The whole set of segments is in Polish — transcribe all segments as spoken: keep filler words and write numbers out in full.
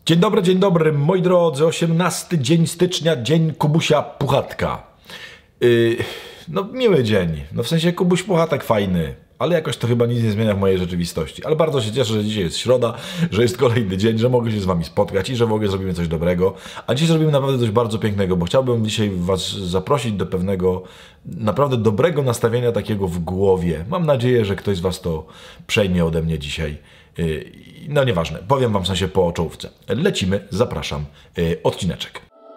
Dzień dobry, dzień dobry, moi drodzy, osiemnasty dzień stycznia, dzień Kubusia Puchatka. Yy, no miły dzień, no w sensie Kubuś Puchatek fajny, ale jakoś to chyba nic nie zmienia w mojej rzeczywistości. Ale bardzo się cieszę, że dzisiaj jest środa, że jest kolejny dzień, że mogę się z wami spotkać i że w ogóle zrobimy coś dobrego. A dzisiaj zrobimy naprawdę coś bardzo pięknego, bo chciałbym dzisiaj was zaprosić do pewnego naprawdę dobrego nastawienia takiego w głowie. Mam nadzieję, że ktoś z was to przejmie ode mnie dzisiaj. No nieważne, powiem wam w sensie po czołówce. Lecimy, zapraszam, yy, odcineczek.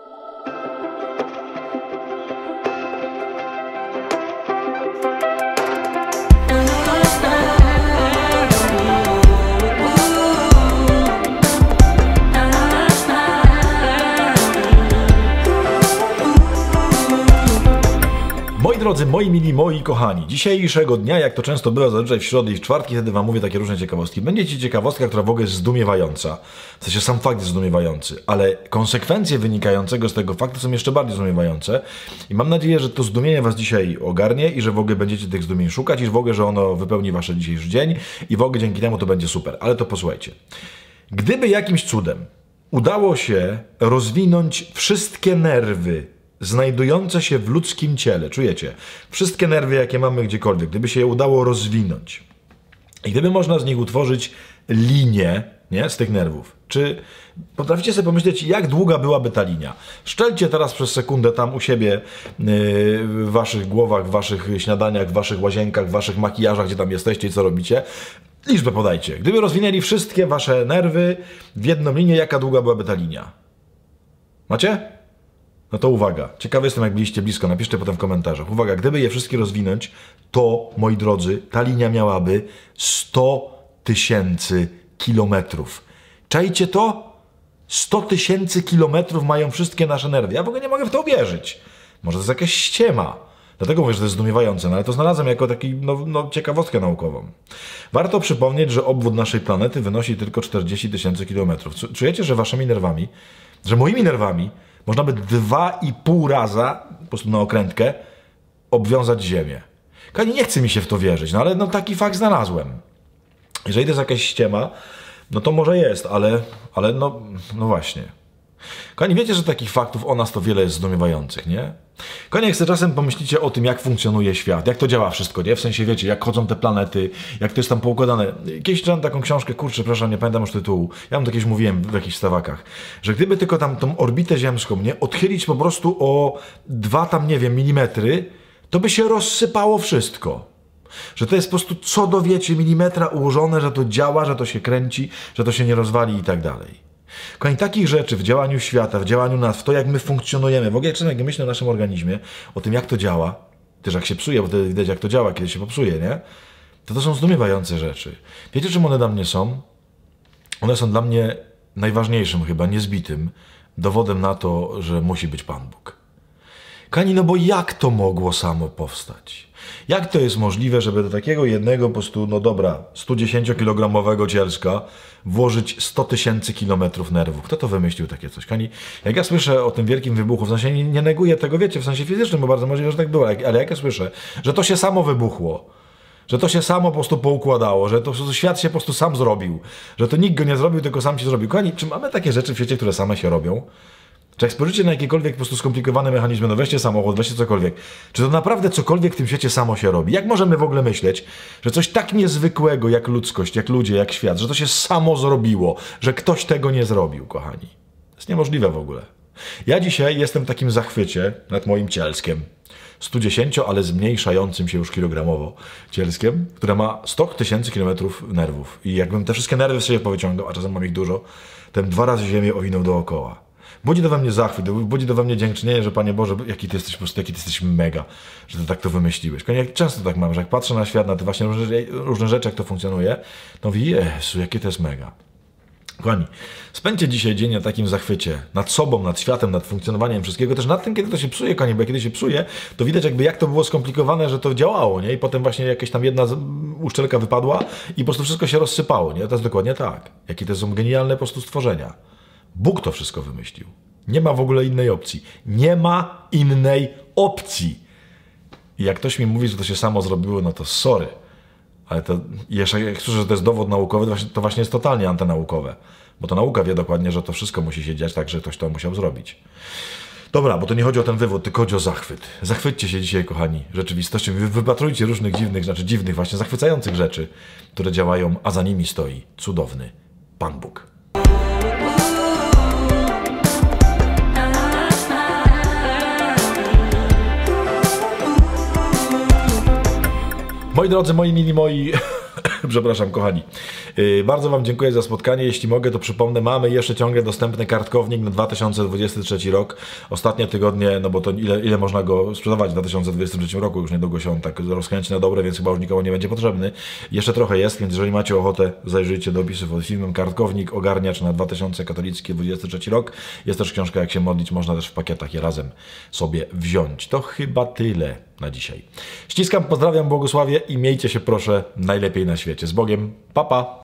Moi drodzy, moi mili, moi kochani, dzisiejszego dnia, jak to często bywa zazwyczaj w środę i w czwartki, wtedy wam mówię takie różne ciekawostki. Będzie ci ciekawostka, która w ogóle jest zdumiewająca. W sensie sam fakt jest zdumiewający, ale konsekwencje wynikającego z tego faktu są jeszcze bardziej zdumiewające. I mam nadzieję, że to zdumienie was dzisiaj ogarnie i że w ogóle będziecie tych zdumień szukać i w ogóle, że ono wypełni wasz dzisiejszy dzień i w ogóle dzięki temu to będzie super. Ale to posłuchajcie. Gdyby jakimś cudem udało się rozwinąć wszystkie nerwy znajdujące się w ludzkim ciele, czujecie? Wszystkie nerwy, jakie mamy gdziekolwiek, gdyby się je udało rozwinąć i gdyby można z nich utworzyć linię, nie? Z tych nerwów, czy potraficie sobie pomyśleć, jak długa byłaby ta linia? Szczelcie teraz przez sekundę tam u siebie yy, w waszych głowach, w waszych śniadaniach, w waszych łazienkach, w waszych makijażach, gdzie tam jesteście i co robicie. Liczbę podajcie. Gdyby rozwinęli wszystkie wasze nerwy w jedną linię, jaka długa byłaby ta linia? Macie? No to uwaga, ciekawy jestem, jak byliście blisko, napiszcie potem w komentarzach. Uwaga, gdyby je wszystkie rozwinąć, to, moi drodzy, ta linia miałaby sto tysięcy kilometrów. Czajcie to? sto tysięcy kilometrów mają wszystkie nasze nerwy. Ja w ogóle nie mogę w to uwierzyć. Może to jest jakaś ściema. Dlatego mówię, że to jest zdumiewające, no ale to znalazłem jako taki, no, no, ciekawostkę naukową. Warto przypomnieć, że obwód naszej planety wynosi tylko czterdzieści tysięcy kilometrów. Czujecie, że waszymi nerwami, że moimi nerwami można by dwa i pół raza, po prostu na okrętkę, obwiązać Ziemię. Kani, nie chce mi się w to wierzyć, no ale no, taki fakt znalazłem. Jeżeli to jest jakaś ściema, no to może jest, ale, ale no, no właśnie. Kani, wiecie, że takich faktów o nas to wiele jest zdumiewających, nie? Kani, jak sobie czasem pomyślicie o tym, jak funkcjonuje świat, jak to działa wszystko, nie? W sensie, wiecie, jak chodzą te planety, jak to jest tam poukładane. Kiedyś czytałem taką książkę, kurczę, przepraszam, nie pamiętam już tytułu. Ja wam to kiedyś mówiłem w jakichś stawakach, że gdyby tylko tam tą orbitę ziemską, nie? Odchylić po prostu o dwa tam, nie wiem, milimetry, to by się rozsypało wszystko. Że to jest po prostu co do, wiecie, milimetra ułożone, że to działa, że to się kręci, że to się nie rozwali i tak dalej. Kochani, takich rzeczy w działaniu świata, w działaniu nas, w to, jak my funkcjonujemy, w ogóle jak myślę o naszym organizmie, o tym, jak to działa, też jak się psuje, bo wtedy widać, jak to działa, kiedy się popsuje, nie? To to są zdumiewające rzeczy. Wiecie, czym one dla mnie są? One są dla mnie najważniejszym chyba, niezbitym dowodem na to, że musi być Pan Bóg. Kochani, no bo jak to mogło samo powstać? Jak to jest możliwe, żeby do takiego jednego po prostu, no dobra, sto dziesięciokilogramowego cielska włożyć sto tysięcy kilometrów nerwów? Kto to wymyślił takie coś? Kochani, jak ja słyszę o tym wielkim wybuchu, w sensie nie, nie neguję tego, wiecie, w sensie fizycznym, bo bardzo możliwe, że tak było, ale jak ja słyszę, że to się samo wybuchło, że to się samo po prostu poukładało, że to świat się po prostu sam zrobił, że to nikt go nie zrobił, tylko sam się zrobił. Kochani, czy mamy takie rzeczy w świecie, które same się robią? Czy jak spojrzycie na jakiekolwiek po prostu skomplikowane mechanizmy, no weźcie samochód, weźcie cokolwiek, czy to naprawdę cokolwiek w tym świecie samo się robi? Jak możemy w ogóle myśleć, że coś tak niezwykłego jak ludzkość, jak ludzie, jak świat, że to się samo zrobiło, że ktoś tego nie zrobił, kochani? To jest niemożliwe w ogóle. Ja dzisiaj jestem w takim zachwycie nad moim cielskiem. sto dziesięcio, ale zmniejszającym się już kilogramowo cielskiem, które ma sto tysięcy kilometrów nerwów. I jakbym te wszystkie nerwy z siebie powyciągał, a czasem mam ich dużo, to bym dwa razy ziemię owinął dookoła. Budzi to we mnie zachwyt, budzi to we mnie dziękczynienie, że Panie Boże, jaki Ty jesteś po prostu, jaki Ty jesteś mega, że Ty tak to wymyśliłeś. Jak często tak mam, że jak patrzę na świat, na te właśnie różne, różne rzeczy, jak to funkcjonuje, to mówię, Jezu, jakie to jest mega. Kochani, spędźcie dzisiaj dzień na takim zachwycie, nad sobą, nad światem, nad funkcjonowaniem wszystkiego, też nad tym, kiedy to się psuje, kochani, bo kiedy się psuje, to widać jakby jak to było skomplikowane, że to działało, nie? I potem właśnie jakaś tam jedna uszczelka wypadła i po prostu wszystko się rozsypało, nie? To jest dokładnie tak. Jakie to są genialne po prostu stworzenia. Bóg to wszystko wymyślił. Nie ma w ogóle innej opcji. Nie ma innej opcji. I jak ktoś mi mówi, że to się samo zrobiło, no to sorry. Ale to jeszcze jak słyszę, że to jest dowód naukowy, to właśnie, to właśnie jest totalnie antynaukowe. Bo to nauka wie dokładnie, że to wszystko musi się dziać tak, że ktoś to musiał zrobić. Dobra, bo to nie chodzi o ten wywód, tylko chodzi o zachwyt. Zachwyćcie się dzisiaj, kochani, rzeczywistością. Wy wypatrujcie różnych dziwnych, znaczy dziwnych, właśnie zachwycających rzeczy, które działają, a za nimi stoi cudowny Pan Bóg. Moi drodzy, moi mili, moi... Przepraszam, kochani. Yy, bardzo wam dziękuję za spotkanie. Jeśli mogę, to przypomnę, mamy jeszcze ciągle dostępny kartkownik na dwa tysiące dwudziesty trzeci rok. Ostatnie tygodnie, no bo to ile, ile można go sprzedawać w dwa tysiące dwudziestym trzecim roku, już niedługo się on tak rozkręci na dobre, więc chyba już nikomu nie będzie potrzebny. Jeszcze trochę jest, więc jeżeli macie ochotę, zajrzyjcie do opisów pod filmem. Kartkownik, ogarniacz na dwa tysiące katolicki dwudziesty trzeci rok. Jest też książka, jak się modlić, można też w pakietach je razem sobie wziąć. To chyba tyle na dzisiaj. Ściskam, pozdrawiam, błogosławię i miejcie się proszę najlepiej na świecie. Z Bogiem, pa pa!